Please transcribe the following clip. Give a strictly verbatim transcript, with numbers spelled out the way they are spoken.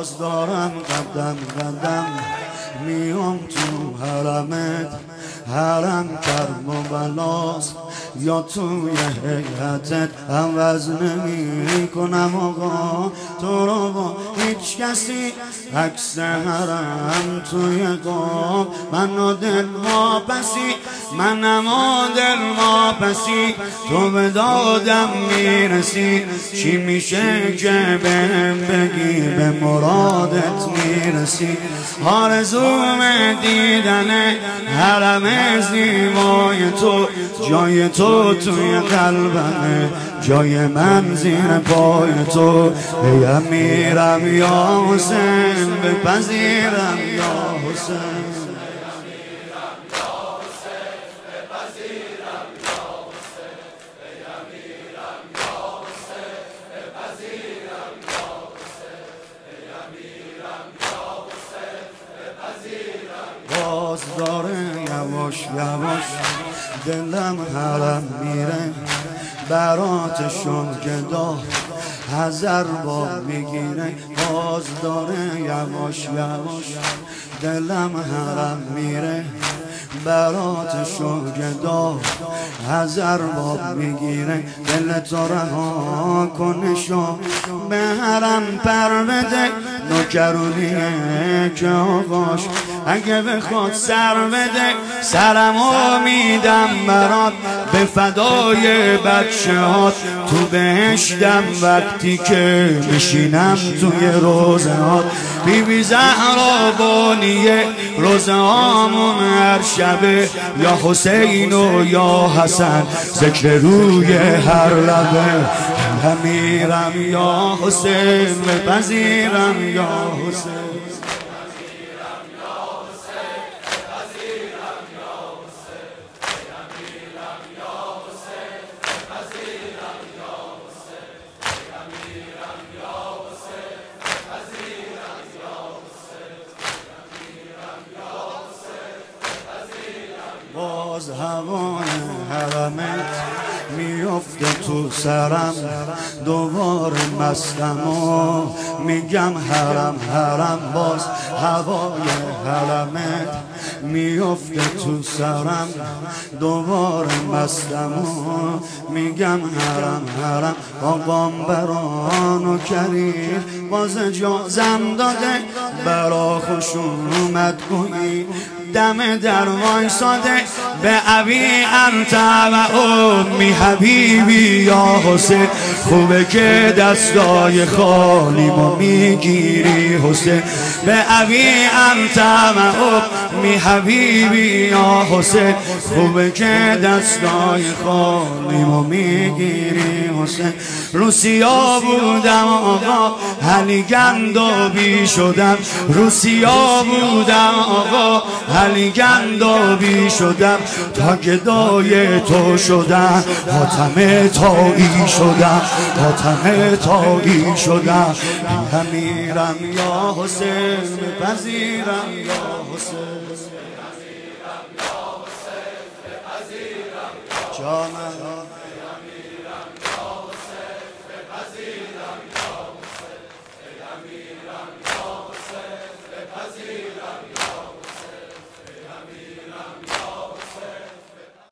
باز دارم قدم قدم میام تو حرمت، حرم کرم و بلاست یا توی حیاتت عوض نمی کنم آقا تو رو با هیچ کسی. عکس حرم توی قاب من و دل واپسی، منم و دل واپسی، تو به دادم میرسی. چی میشه که بهم بگی به مرادت میرسی؟ آرزوم دیدن حرم زیبای تو، جای تو توی قلبمه، جای من زیر پای تو. ای امیرم یا حسین بپذیرم یا حسین. باز داره یواش یواش دلم حرم میره، براتشون گدا حذر با میگیره. باز داره یواش یواش دلم حرم میره، براتشون گدا حذر با میگیره. دل تو رها کنشو به حرم پر بده، نوکرونیه که آقاش اگه بخواد سر بده، سرمو میدم برات به فدای بچه هات. تو بهشتم وقتی که میشینم توی روزه هات. بی بی زهرا بانیه روزه هامون هر شبه، یا حسین و یا حسن ذکر روی هر لبه. امیرم یا حسین بپذیرم یا حسین. باز هوای حرمت میفته تو سرم، دوباره مستم و میگم حرم حرم. باز هوای حرمت میفته تو سرم، دوباره مستم و میگم حرم حرم. آقام برانو کریم باز اجازم داده، برا خوش اومد گویی دم در وایساده. به ابی انت و امی حبیبی یا حسین، خوبه که دستای خالیمو میگیری حسین. به ابی انت و امی حبیبی یا حسین، خوبه که دستای خالیمو میگیری حسین. روسیا بودم آقا علی گندابی شدم، روسیا بودم آقا علی گندابی شدم، تا گدای تو شدم حاتم تایی شدم، حاتم تایی شدم. امیرم یا حسین بپذیرم یا حسین. جانم Hazir